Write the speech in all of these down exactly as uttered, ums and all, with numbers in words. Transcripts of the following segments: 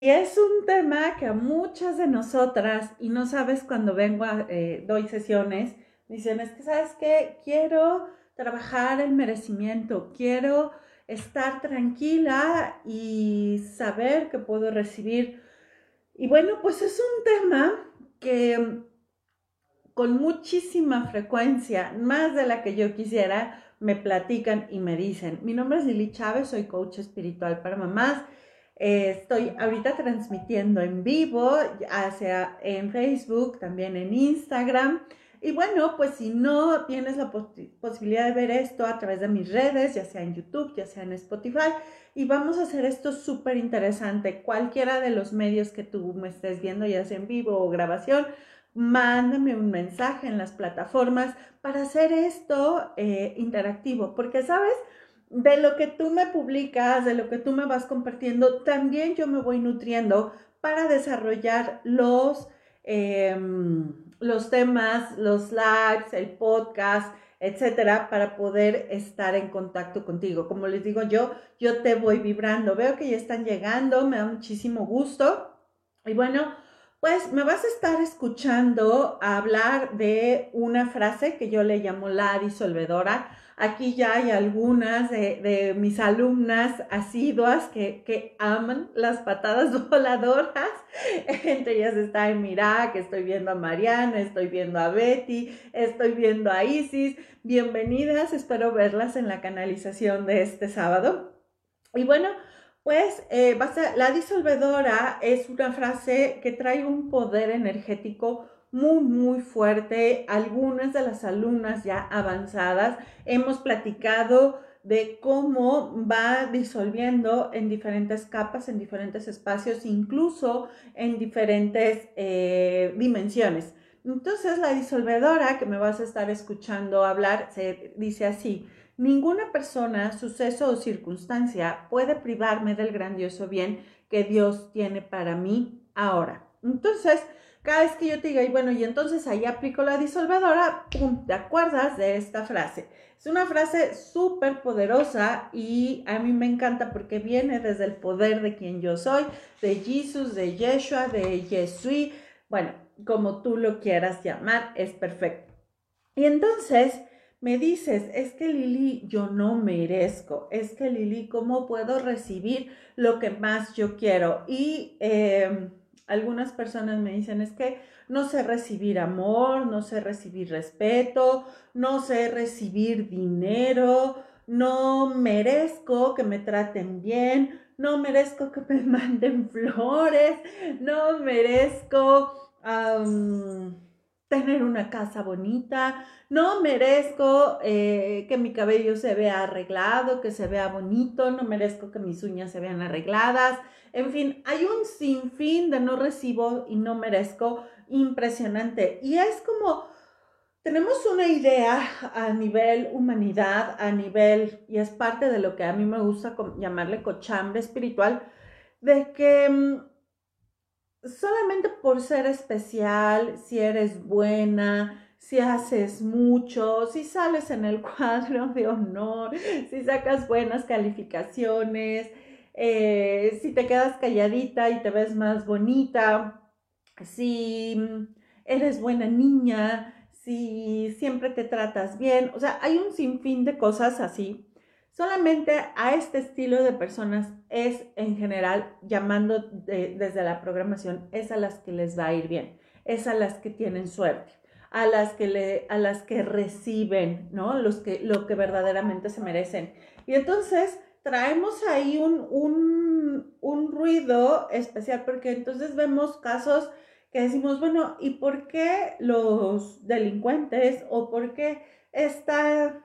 Y es un tema que a muchas de nosotras, y no sabes cuando vengo a, eh, doy sesiones, me dicen, es que sabes qué, quiero trabajar el merecimiento, quiero estar tranquila y saber que puedo recibir. Y bueno, pues es un tema que con muchísima frecuencia, más de la que yo quisiera, me platican y me dicen, mi nombre es Lili Chávez, soy coach espiritual para mamás. Eh, estoy ahorita transmitiendo en vivo, hacia, en Facebook, también en Instagram. Y bueno, pues si no tienes la pos posibilidad de ver esto a través de mis redes, ya sea en YouTube, ya sea en Spotify, y vamos a hacer esto súper interesante. Cualquiera de los medios que tú me estés viendo, ya sea en vivo o grabación, mándame un mensaje en las plataformas para hacer esto eh, interactivo, porque sabes, de lo que tú me publicas, de lo que tú me vas compartiendo, también yo me voy nutriendo para desarrollar los, eh, los temas, los lives, el podcast, etcétera, para poder estar en contacto contigo. Como les digo yo, yo te voy vibrando, veo que ya están llegando, me da muchísimo gusto. Y bueno, pues me vas a estar escuchando hablar de una frase que yo le llamo la disolvedora. Aquí ya hay algunas de, de mis alumnas asiduas que, que aman las patadas voladoras. Entre ellas está Emira, que estoy viendo a Mariana, estoy viendo a Betty, estoy viendo a Isis. Bienvenidas, espero verlas en la canalización de este sábado. Y bueno, pues eh, basta, la disolvedora es una frase que trae un poder energético muy, muy fuerte. Algunas de las alumnas ya avanzadas hemos platicado de cómo va disolviendo en diferentes capas, en diferentes espacios, incluso en diferentes eh, dimensiones. Entonces, la disolvedora que me vas a estar escuchando hablar se dice así: ninguna persona, suceso o circunstancia puede privarme del grandioso bien que Dios tiene para mí ahora. Entonces, cada vez que yo te diga, y bueno, y entonces ahí aplico la disolvedora, pum, te acuerdas de esta frase. Es una frase súper poderosa y a mí me encanta porque viene desde el poder de quien yo soy, de Jesús, de Yeshua, de Yesui, bueno, como tú lo quieras llamar, es perfecto. Y entonces me dices, es que Lili, yo no merezco, es que Lili, ¿cómo puedo recibir lo que más yo quiero? Y eh, algunas personas me dicen, es que no sé recibir amor, no sé recibir respeto, no sé recibir dinero, no merezco que me traten bien, no merezco que me manden flores, no merezco um, tener una casa bonita, no merezco eh, que mi cabello se vea arreglado, que se vea bonito, no merezco que mis uñas se vean arregladas. En fin, hay un sinfín de no recibo y no merezco impresionante. Y es como, tenemos una idea a nivel humanidad, a nivel, y es parte de lo que a mí me gusta llamarle cochambre espiritual, de que mmm, solamente por ser especial, si eres buena, si haces mucho, si sales en el cuadro de honor, si sacas buenas calificaciones, eh, si te quedas calladita y te ves más bonita, si eres buena niña, si siempre te tratas bien, o sea, hay un sinfín de cosas así. Solamente a este estilo de personas es en general, llamando de, desde la programación, es a las que les va a ir bien, es a las que tienen suerte, a las que, le, a las que reciben, ¿no? Los que, lo que verdaderamente se merecen. Y entonces traemos ahí un, un, un ruido especial, porque entonces vemos casos que decimos, bueno, ¿y por qué los delincuentes o por qué esta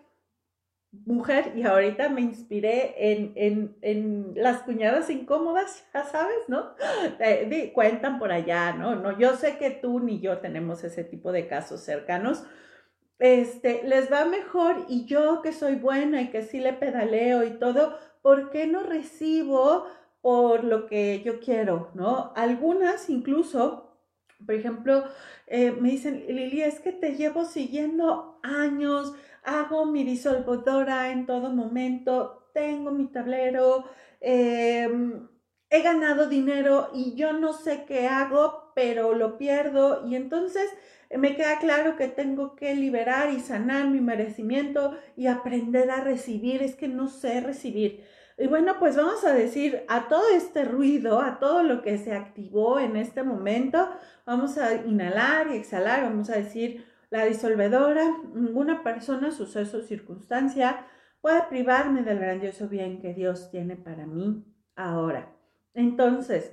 mujer? Y ahorita me inspiré en, en, en las cuñadas incómodas, ya sabes, ¿no? Eh, de, cuentan por allá, ¿no? No, yo sé que tú ni yo tenemos ese tipo de casos cercanos. Este, les va mejor y yo que soy buena y que sí le pedaleo y todo, ¿por qué no recibo por lo que yo quiero, ¿no? Algunas incluso, por ejemplo, eh, me dicen, Lili, es que te llevo siguiendo años, hago mi disolvedora en todo momento, tengo mi tablero, eh, he ganado dinero y yo no sé qué hago, pero lo pierdo y entonces me queda claro que tengo que liberar y sanar mi merecimiento y aprender a recibir, es que no sé recibir. Y bueno, pues vamos a decir a todo este ruido, a todo lo que se activó en este momento, vamos a inhalar y exhalar, vamos a decir la disolvedora, ninguna persona, suceso, circunstancia puede privarme del grandioso bien que Dios tiene para mí ahora. Entonces,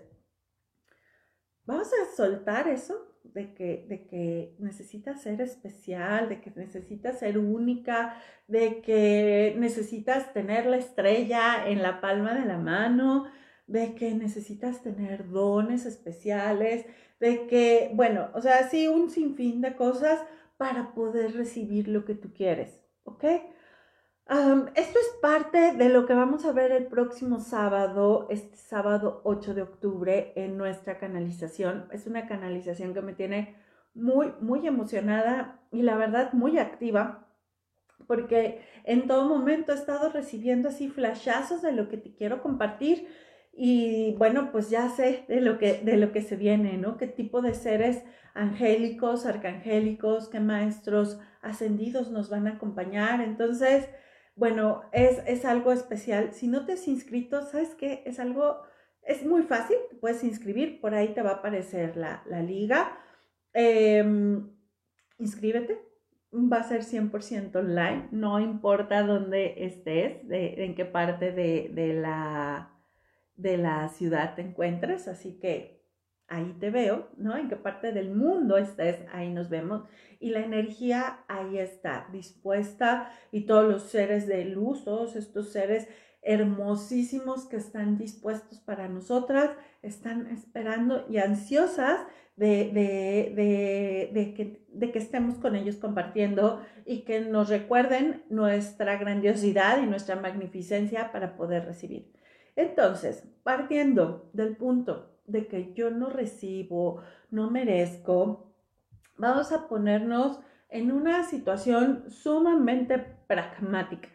vamos a soltar eso de que, de que necesitas ser especial, de que necesitas ser única, de que necesitas tener la estrella en la palma de la mano, de que necesitas tener dones especiales, de que, bueno, o sea, sí, un sinfín de cosas para poder recibir lo que tú quieres, ¿ok? Um, esto es parte de lo que vamos a ver el próximo sábado, este sábado ocho de octubre, en nuestra canalización. Es una canalización que me tiene muy, muy emocionada y la verdad muy activa, porque en todo momento he estado recibiendo así flashazos de lo que te quiero compartir y bueno, pues ya sé de lo que, de lo que se viene, ¿no? Qué tipo de seres angélicos, arcangélicos, qué maestros ascendidos nos van a acompañar. Entonces, bueno, es, es algo especial. Si no te has inscrito, ¿sabes qué? Es algo, es muy fácil, te puedes inscribir, por ahí te va a aparecer la, la liga. Eh, inscríbete, va a ser cien por ciento online, no importa dónde estés, de, en qué parte de, de, la, de la ciudad te encuentres, así que ahí te veo, ¿no? En qué parte del mundo estés, ahí nos vemos. Y la energía ahí está, dispuesta, y todos los seres de luz, todos estos seres hermosísimos que están dispuestos para nosotras, están esperando y ansiosas de, de, de, de, que, de que estemos con ellos compartiendo y que nos recuerden nuestra grandiosidad y nuestra magnificencia para poder recibir. Entonces, partiendo del punto de que yo no recibo, no merezco, vamos a ponernos en una situación sumamente pragmática.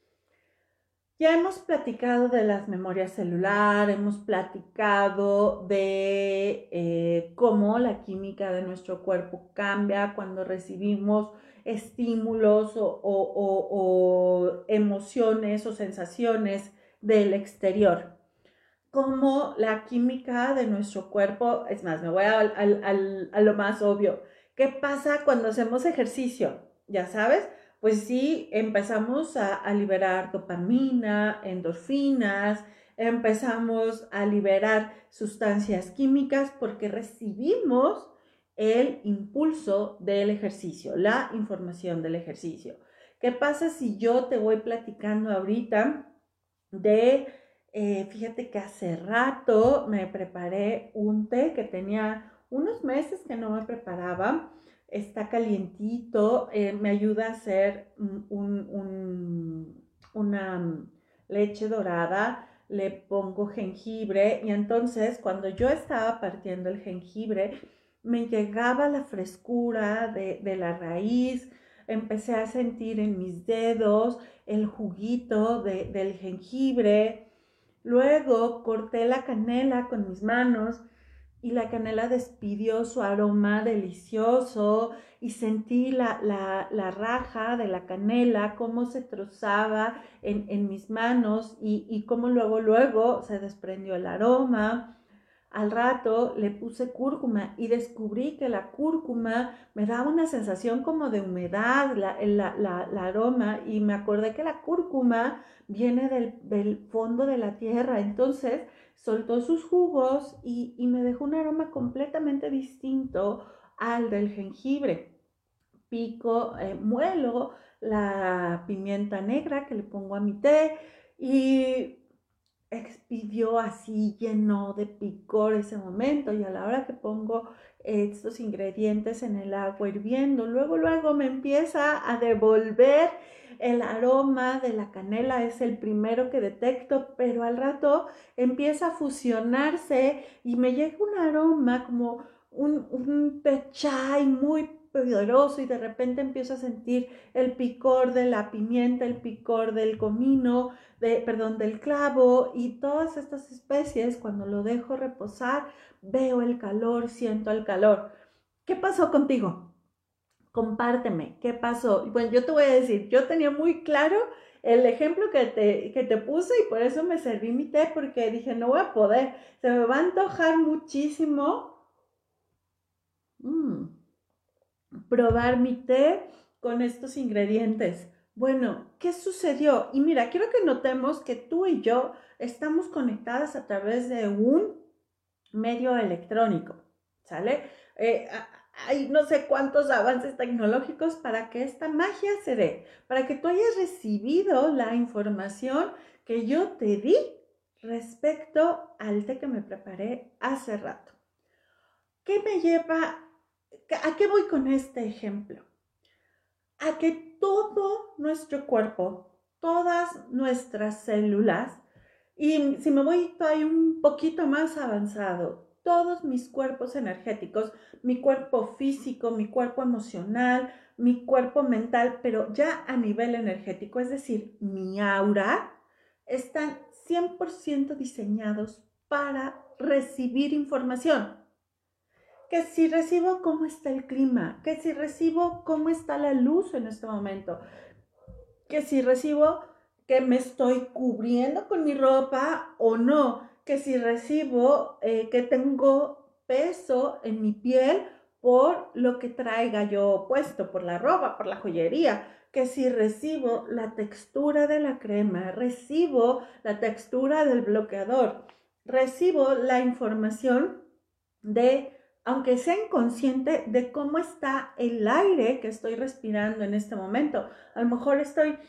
Ya hemos platicado de las memorias celulares, hemos platicado de eh, cómo la química de nuestro cuerpo cambia cuando recibimos estímulos o, o, o, o emociones o sensaciones del exterior. Cómo la química de nuestro cuerpo, es más, me voy a, a, a, a lo más obvio. ¿Qué pasa cuando hacemos ejercicio? Ya sabes, pues sí, empezamos a, a liberar dopamina, endorfinas, empezamos a liberar sustancias químicas porque recibimos el impulso del ejercicio, la información del ejercicio. ¿Qué pasa si yo te voy platicando ahorita de, eh, fíjate que hace rato me preparé un té que tenía unos meses que no me preparaba? Está calientito, eh, me ayuda a hacer un, un, una leche dorada, le pongo jengibre y entonces cuando yo estaba partiendo el jengibre me llegaba la frescura de, de la raíz, empecé a sentir en mis dedos el juguito de, del jengibre, luego corté la canela con mis manos y la canela despidió su aroma delicioso y sentí la, la, la raja de la canela, cómo se trozaba en, en mis manos y, y cómo luego, luego se desprendió el aroma. Al rato le puse cúrcuma y descubrí que la cúrcuma me daba una sensación como de humedad, la, la, la, la aroma, y me acordé que la cúrcuma viene del, del fondo de la tierra, entonces soltó sus jugos y, y me dejó un aroma completamente distinto al del jengibre. Pico, eh, muelo la pimienta negra que le pongo a mi té y expidió así, llenó de picor ese momento, y a la hora que pongo estos ingredientes en el agua hirviendo, luego, luego me empieza a devolver el aroma de la canela, es el primero que detecto, pero al rato empieza a fusionarse y me llega un aroma como un, un té chai muy poderoso y de repente empiezo a sentir el picor de la pimienta, el picor del comino, de, perdón, del clavo y todas estas especies, cuando lo dejo reposar, veo el calor, siento el calor. ¿Qué pasó contigo? Compárteme, ¿qué pasó? Bueno, yo te voy a decir, yo tenía muy claro el ejemplo que te, que te puse y por eso me serví mi té, porque dije, no voy a poder, se me va a antojar muchísimo mmm, probar mi té con estos ingredientes. Bueno, ¿qué sucedió? Y mira, quiero que notemos que tú y yo estamos conectadas a través de un medio electrónico, ¿sale? Eh, hay no sé cuántos avances tecnológicos para que esta magia se dé, para que tú hayas recibido la información que yo te di respecto al té que me preparé hace rato. ¿Qué me lleva? ¿A qué voy con este ejemplo? A que todo nuestro cuerpo, todas nuestras células, y si me voy todavía un poquito más avanzado, todos mis cuerpos energéticos, mi cuerpo físico, mi cuerpo emocional, mi cuerpo mental, pero ya a nivel energético, es decir, mi aura, están cien por ciento diseñados para recibir información. Que si recibo cómo está el clima, que si recibo cómo está la luz en este momento, que si recibo que me estoy cubriendo con mi ropa o no, que si recibo eh, que tengo peso en mi piel por lo que traiga yo puesto, por la ropa, por la joyería, que si recibo la textura de la crema, recibo la textura del bloqueador, recibo la información de, aunque sea inconsciente, de cómo está el aire que estoy respirando en este momento. A lo mejor estoy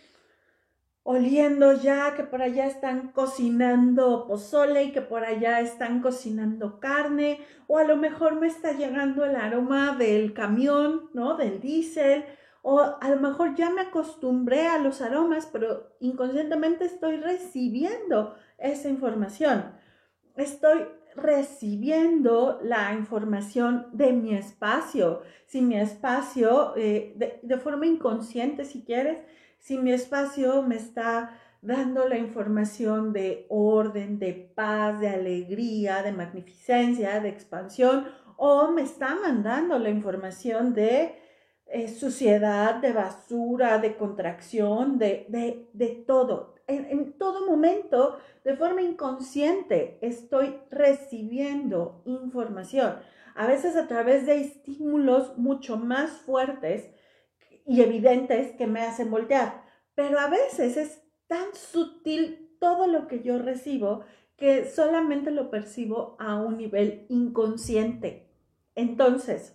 oliendo ya que por allá están cocinando pozole y que por allá están cocinando carne, o a lo mejor me está llegando el aroma del camión, ¿no? Del diésel, o a lo mejor ya me acostumbré a los aromas, pero inconscientemente estoy recibiendo esa información. Estoy recibiendo la información de mi espacio. Si mi espacio, eh, de, de forma inconsciente si quieres, si mi espacio me está dando la información de orden, de paz, de alegría, de magnificencia, de expansión, o me está mandando la información de eh, suciedad, de basura, de contracción, de, de, de todo. En, en todo momento, de forma inconsciente, estoy recibiendo información, a veces a través de estímulos mucho más fuertes y evidentes que me hacen voltear, pero a veces es tan sutil todo lo que yo recibo que solamente lo percibo a un nivel inconsciente. Entonces,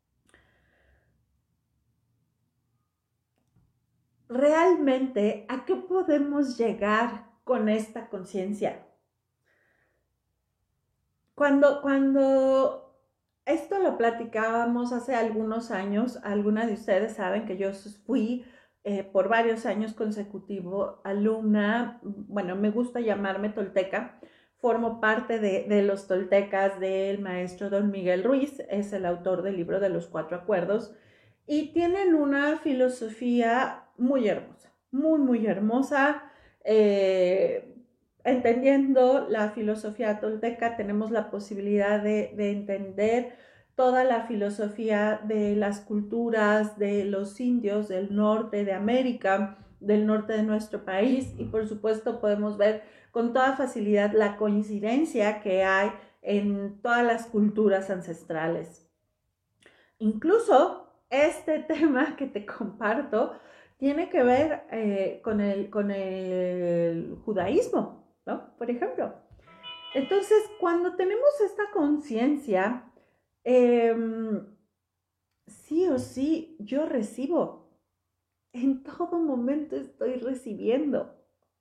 realmente, ¿a qué podemos llegar con esta conciencia? Cuando, cuando esto lo platicábamos hace algunos años, algunas de ustedes saben que yo fui eh, por varios años consecutivos alumna, bueno, me gusta llamarme tolteca, formo parte de, de los toltecas del maestro don Miguel Ruiz, es el autor del libro de los cuatro acuerdos, y tienen una filosofía muy hermosa, muy, muy hermosa. Eh, entendiendo la filosofía tolteca, tenemos la posibilidad de, de entender toda la filosofía de las culturas de los indios del norte de América, del norte de nuestro país, y por supuesto podemos ver con toda facilidad la coincidencia que hay en todas las culturas ancestrales. Incluso este tema que te comparto tiene que ver eh, con, el, con el judaísmo, ¿no? Por ejemplo. Entonces, cuando tenemos esta conciencia, eh, sí o sí, yo recibo. En todo momento estoy recibiendo.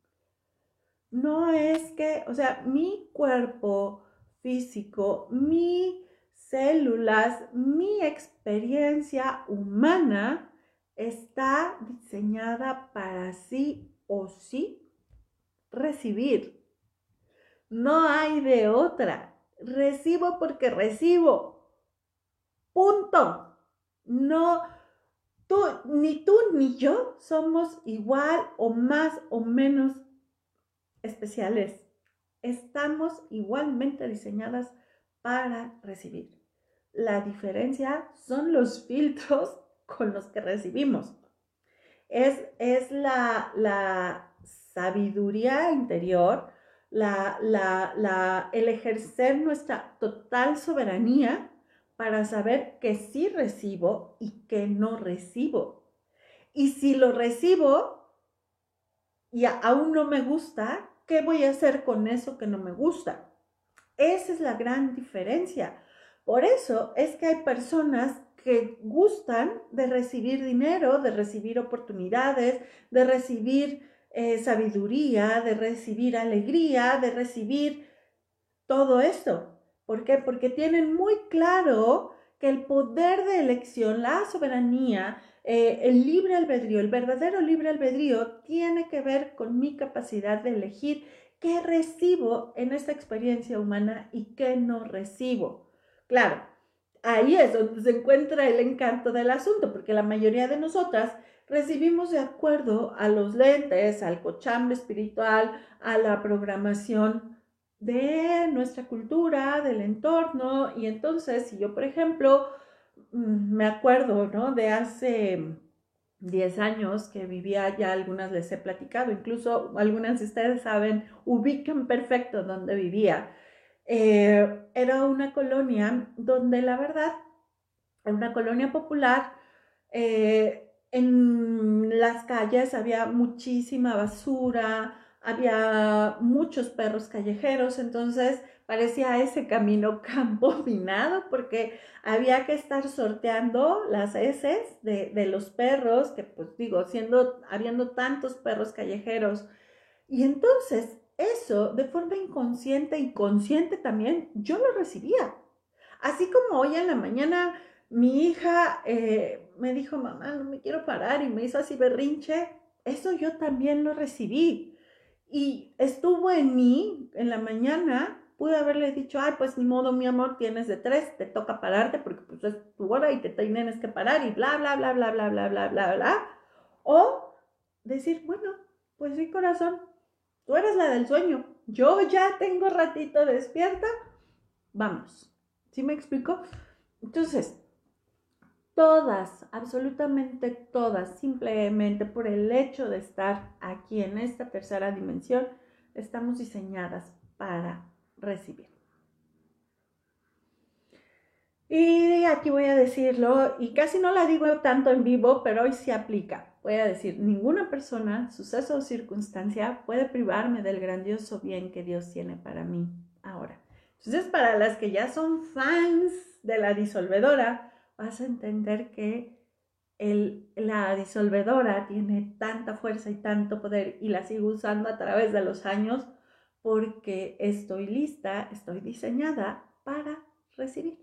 No es que, o sea, mi cuerpo físico, mi células, mi experiencia humana está diseñada para sí o sí recibir. No hay de otra. Recibo porque recibo. Punto. No, tú, ni tú ni yo somos igual o más o menos especiales. Estamos igualmente diseñadas para recibir. La diferencia son los filtros con los que recibimos. Es, es la, la sabiduría interior, la, la, la, el ejercer nuestra total soberanía para saber que sí recibo y que no recibo. Y si lo recibo y aún no me gusta, ¿qué voy a hacer con eso que no me gusta? Esa es la gran diferencia. Por eso es que hay personas que gustan de recibir dinero, de recibir oportunidades, de recibir eh, sabiduría, de recibir alegría, de recibir todo esto. ¿Por qué? Porque tienen muy claro que el poder de elección, la soberanía, eh, el libre albedrío, el verdadero libre albedrío tiene que ver con mi capacidad de elegir qué recibo en esta experiencia humana y qué no recibo. Claro, ahí es donde se encuentra el encanto del asunto, porque la mayoría de nosotras recibimos de acuerdo a los lentes, al cochambre espiritual, a la programación de nuestra cultura, del entorno. Y entonces, si yo, por ejemplo, me acuerdo, ¿no?, de hace diez años que vivía, ya algunas les he platicado, incluso algunas de ustedes saben, ubican perfecto donde vivía. Eh, era una colonia donde la verdad, era una colonia popular, eh, en las calles había muchísima basura, había muchos perros callejeros, entonces parecía ese camino campo minado porque había que estar sorteando las heces de, de los perros, que pues digo, siendo, habiendo tantos perros callejeros. Y entonces eso, de forma inconsciente y consciente también, yo lo recibía. Así como hoy en la mañana mi hija eh, me dijo, mamá, no me quiero parar, y me hizo así berrinche, eso yo también lo recibí. Y estuvo en mí en la mañana, pude haberle dicho, ay, pues ni modo, mi amor, tienes de tres, te toca pararte porque pues es tu hora y te tienes que parar y bla, bla, bla, bla, bla, bla, bla, bla, bla. O decir, bueno, pues sí, corazón, tú eres la del sueño, yo ya tengo ratito despierta, vamos. ¿Sí me explico? Entonces, todas, absolutamente todas, simplemente por el hecho de estar aquí en esta tercera dimensión, estamos diseñadas para recibir. Y aquí voy a decirlo, y casi no la digo tanto en vivo, pero hoy sí aplica. Voy a decir, ninguna persona, suceso o circunstancia puede privarme del grandioso bien que Dios tiene para mí ahora. Entonces, para las que ya son fans de la disolvedora, vas a entender que el, la disolvedora tiene tanta fuerza y tanto poder y la sigo usando a través de los años porque estoy lista, estoy diseñada para recibir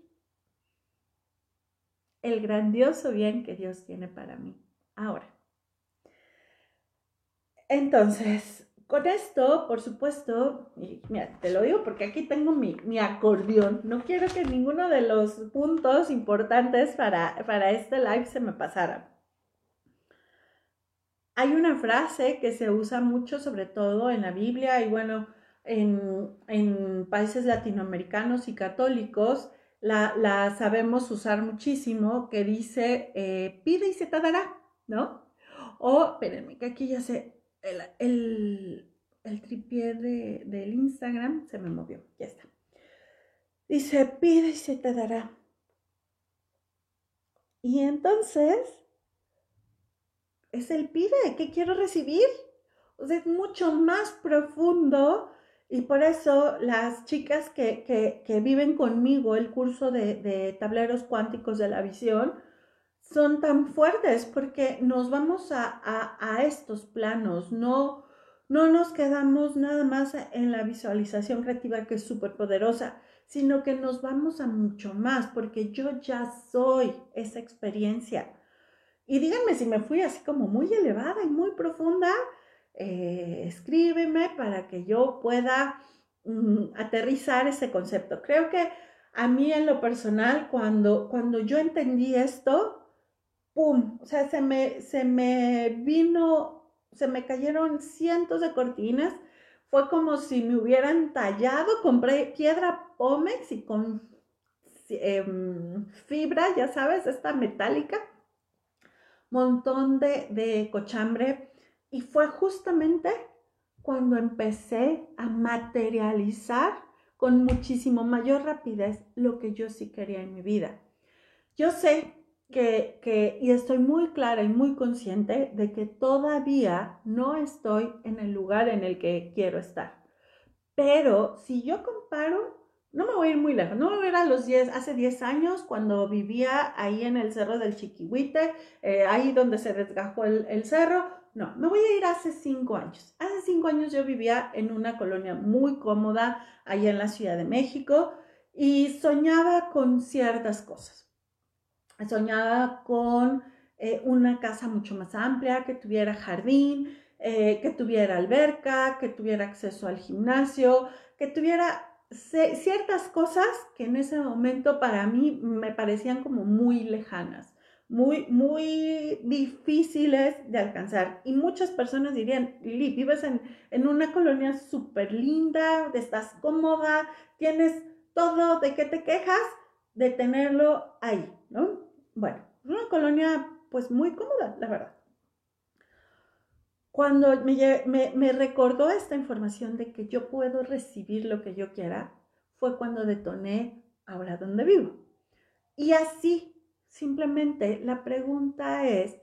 el grandioso bien que Dios tiene para mí ahora. Entonces, con esto, por supuesto, y mira, te lo digo porque aquí tengo mi, mi acordeón. No quiero que ninguno de los puntos importantes para, para este live se me pasara. Hay una frase que se usa mucho, sobre todo en la Biblia y bueno, en, en países latinoamericanos y católicos, la, la sabemos usar muchísimo, que dice, eh, pide y se te dará, ¿no? O, espérenme, que aquí ya sé, el, el, el tripié de, del Instagram se me movió, ya está. Dice, pide y se te dará. Y entonces, es el pide, ¿qué quiero recibir? O sea, es mucho más profundo y por eso las chicas que, que, que viven conmigo el curso de, de tableros cuánticos de la visión son tan fuertes porque nos vamos a, a, a estos planos, no, no nos quedamos nada más en la visualización creativa que es súper poderosa, sino que nos vamos a mucho más porque yo ya soy esa experiencia. Y díganme si me fui así como muy elevada y muy profunda, eh, escríbeme para que yo pueda mm, aterrizar ese concepto. Creo que a mí en lo personal, cuando, cuando yo entendí esto, ¡pum! O sea, se me, se me vino, se me cayeron cientos de cortinas. Fue como si me hubieran tallado, compré piedra Pómex y con eh, fibra, ya sabes, esta metálica, montón de, de cochambre. Y fue justamente cuando empecé a materializar con muchísimo mayor rapidez lo que yo sí quería en mi vida. Yo sé que, que, y estoy muy clara y muy consciente de que todavía no estoy en el lugar en el que quiero estar. Pero si yo comparo, no me voy a ir muy lejos, no me voy a ir a los diez, hace diez años cuando vivía ahí en el Cerro del Chiquihuite, eh, ahí donde se desgajó el, el cerro. No, me voy a ir hace cinco años. Hace cinco años yo vivía en una colonia muy cómoda allá en la Ciudad de México y soñaba con ciertas cosas. Soñaba con eh, una casa mucho más amplia, que tuviera jardín, eh, que tuviera alberca, que tuviera acceso al gimnasio, que tuviera ciertas cosas que en ese momento para mí me parecían como muy lejanas, muy, muy difíciles de alcanzar. Y muchas personas dirían, Lili, vives en, en una colonia súper linda, estás cómoda, tienes todo, ¿de qué te quejas? De tenerlo ahí, ¿no? Bueno, una colonia pues muy cómoda, la verdad. Cuando me, me, me recordó esta información de que yo puedo recibir lo que yo quiera, fue cuando detoné ahora donde vivo. Y así, simplemente la pregunta es,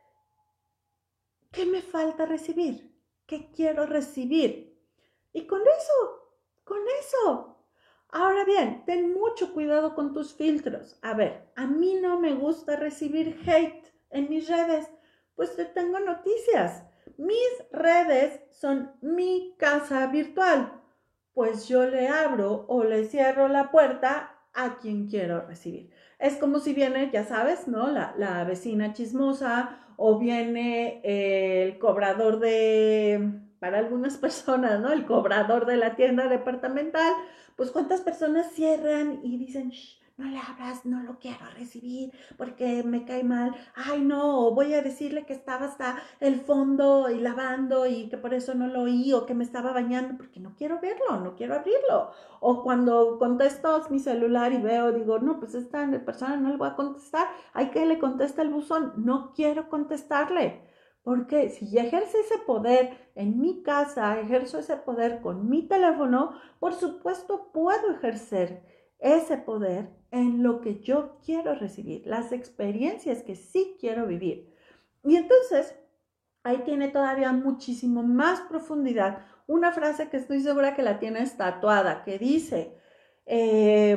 ¿qué me falta recibir? ¿Qué quiero recibir? Y con eso, con eso. Ahora bien, ten mucho cuidado con tus filtros. A ver, a mí no me gusta recibir hate en mis redes, pues te tengo noticias. Mis redes son mi casa virtual, pues yo le abro o le cierro la puerta a quien quiero recibir. Es como si viene, ya sabes, ¿no? La, la vecina chismosa o viene el cobrador de, para algunas personas, ¿no? El cobrador de la tienda departamental. Pues cuántas personas cierran y dicen, shh, no le abras, no lo quiero recibir porque me cae mal. Ay, no, voy a decirle que estaba hasta el fondo y lavando y que por eso no lo oí, o que me estaba bañando porque no quiero verlo, no quiero abrirlo. O cuando contesto mi celular y veo, digo, no, pues esta persona no le voy a contestar, hay que le conteste el buzón, no quiero contestarle. Porque si ya ejerce ese poder en mi casa, ejerzo ese poder con mi teléfono, por supuesto puedo ejercer ese poder en lo que yo quiero recibir, las experiencias que sí quiero vivir. Y entonces, ahí tiene todavía muchísimo más profundidad una frase que estoy segura que la tienes tatuada, que dice, eh,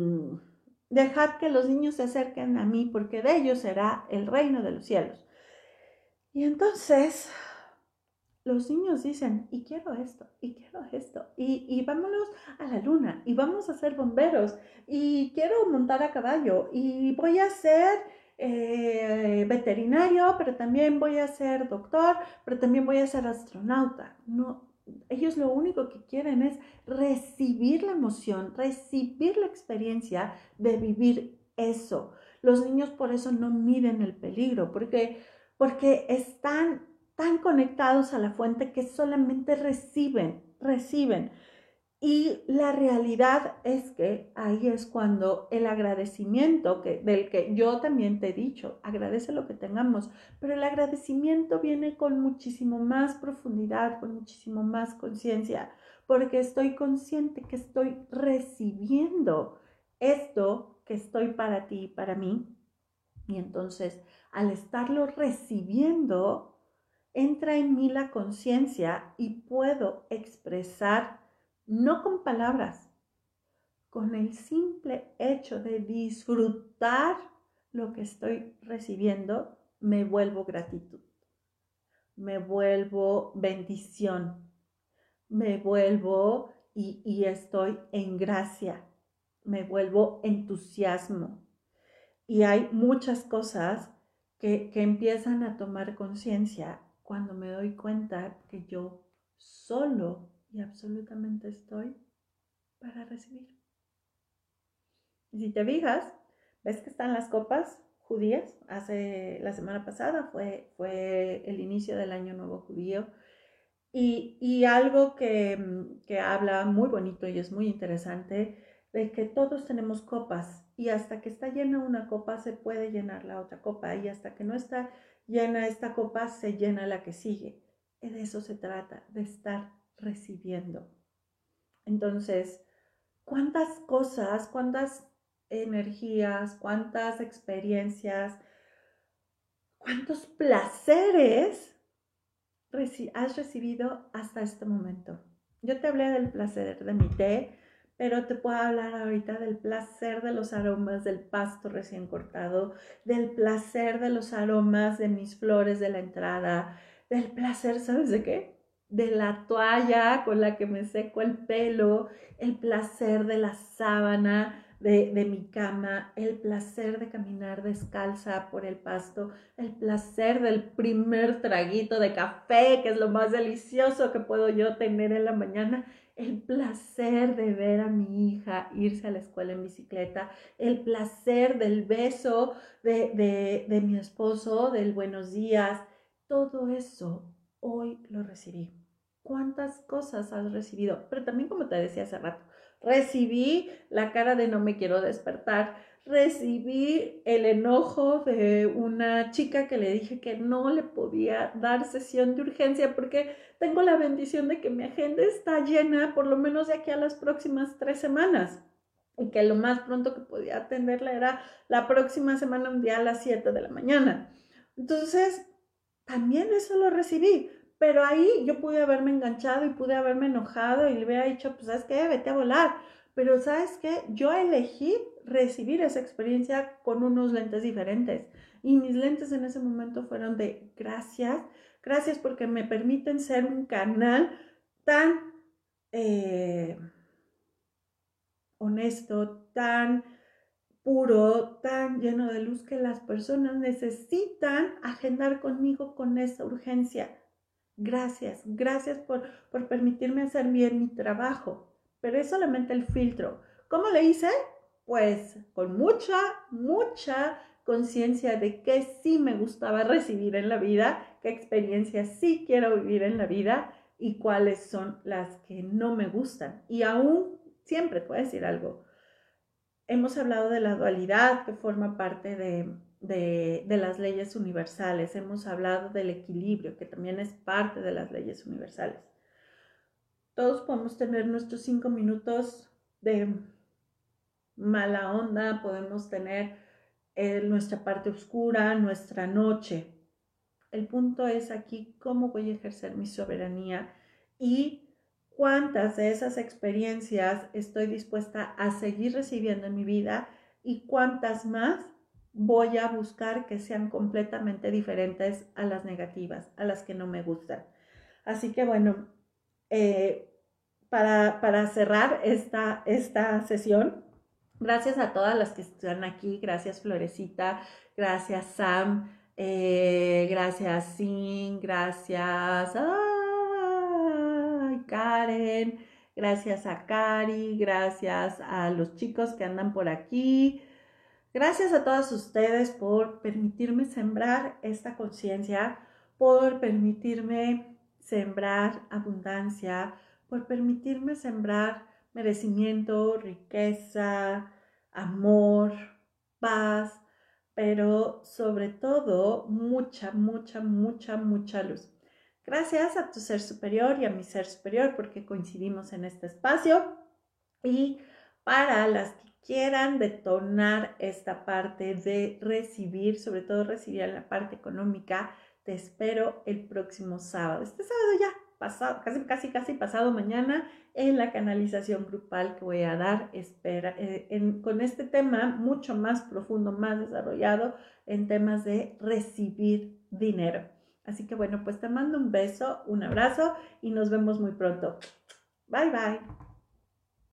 dejad que los niños se acerquen a mí, porque de ellos será el reino de los cielos. Y entonces los niños dicen, y quiero esto, y quiero esto, y, y vámonos a la luna, y vamos a ser bomberos, y quiero montar a caballo, y voy a ser eh, veterinario, pero también voy a ser doctor, pero también voy a ser astronauta. No, ellos lo único que quieren es recibir la emoción, recibir la experiencia de vivir eso. Los niños por eso no miden el peligro, porque, porque están tan conectados a la fuente que solamente reciben, reciben. Y la realidad es que ahí es cuando el agradecimiento, que, del que yo también te he dicho, agradece lo que tengamos, pero el agradecimiento viene con muchísimo más profundidad, con muchísimo más conciencia, porque estoy consciente que estoy recibiendo esto que estoy para ti y para mí. Y entonces, al estarlo recibiendo, entra en mí la conciencia y puedo expresar, no con palabras, con el simple hecho de disfrutar lo que estoy recibiendo, me vuelvo gratitud, me vuelvo bendición, me vuelvo y, y estoy en gracia, me vuelvo entusiasmo. Y hay muchas cosas que, que empiezan a tomar conciencia cuando me doy cuenta que yo solo y absolutamente estoy para recibir. Y si te fijas, ves que están las copas judías. Hace la semana pasada fue, fue el inicio del Año Nuevo Judío. Y, y algo que, que habla muy bonito y es muy interesante, de que todos tenemos copas y hasta que está llena una copa se puede llenar la otra copa y hasta que no está llena esta copa se llena la que sigue. Y de eso se trata, de estar recibiendo. Entonces, ¿cuántas cosas, cuántas energías, cuántas experiencias, cuántos placeres has recibido hasta este momento? Yo te hablé del placer de mi té, pero te puedo hablar ahorita del placer de los aromas del pasto recién cortado, del placer de los aromas de mis flores de la entrada, del placer, ¿sabes de qué? De la toalla con la que me seco el pelo, el placer de la sábana de, de mi cama, el placer de caminar descalza por el pasto, el placer del primer traguito de café, que es lo más delicioso que puedo yo tener en la mañana, el placer de ver a mi hija irse a la escuela en bicicleta, el placer del beso de, de, de mi esposo, del buenos días, todo eso hoy lo recibí. ¿Cuántas cosas has recibido? Pero también, como te decía hace rato, recibí la cara de no me quiero despertar, recibí el enojo de una chica que le dije que no le podía dar sesión de urgencia porque tengo la bendición de que mi agenda está llena por lo menos de aquí a las próximas tres semanas y que lo más pronto que podía atenderla era la próxima semana, un día a las siete de la mañana. Entonces, también eso lo recibí. Pero ahí yo pude haberme enganchado y pude haberme enojado y le hubiera dicho, pues, ¿sabes qué? Vete a volar. Pero, ¿sabes qué? Yo elegí recibir esa experiencia con unos lentes diferentes. Y mis lentes en ese momento fueron de gracias. Gracias porque me permiten ser un canal tan eh, honesto, tan puro, tan lleno de luz que las personas necesitan agendar conmigo con esa urgencia. Gracias, gracias por, por permitirme hacer bien mi trabajo, pero es solamente el filtro. ¿Cómo le hice? Pues con mucha, mucha conciencia de qué sí me gustaba recibir en la vida, qué experiencias sí quiero vivir en la vida y cuáles son las que no me gustan. Y aún siempre te voy a decir algo. Hemos hablado de la dualidad que forma parte de De, de las leyes universales, hemos hablado del equilibrio, que también es parte de las leyes universales. Todos podemos tener nuestros cinco minutos de mala onda, podemos tener eh, nuestra parte oscura, nuestra noche. El punto es aquí cómo voy a ejercer mi soberanía y cuántas de esas experiencias estoy dispuesta a seguir recibiendo en mi vida y cuántas más voy a buscar que sean completamente diferentes a las negativas, a las que no me gustan. Así que bueno, eh, para, para cerrar esta, esta sesión, gracias a todas las que están aquí, gracias Florecita, gracias Sam, eh, gracias Sin, gracias ay, Karen, gracias a Cari, gracias a los chicos que andan por aquí. Gracias a todos ustedes por permitirme sembrar esta conciencia, por permitirme sembrar abundancia, por permitirme sembrar merecimiento, riqueza, amor, paz, pero sobre todo mucha, mucha, mucha, mucha luz. Gracias a tu ser superior y a mi ser superior porque coincidimos en este espacio y para las que quieran detonar esta parte de recibir, sobre todo recibir en la parte económica, te espero el próximo sábado. Este sábado ya, pasado, casi, casi, casi pasado mañana, en la canalización grupal que voy a dar, espera, eh, en, con este tema mucho más profundo, más desarrollado en temas de recibir dinero. Así que bueno, pues te mando un beso, un abrazo y nos vemos muy pronto. Bye, bye.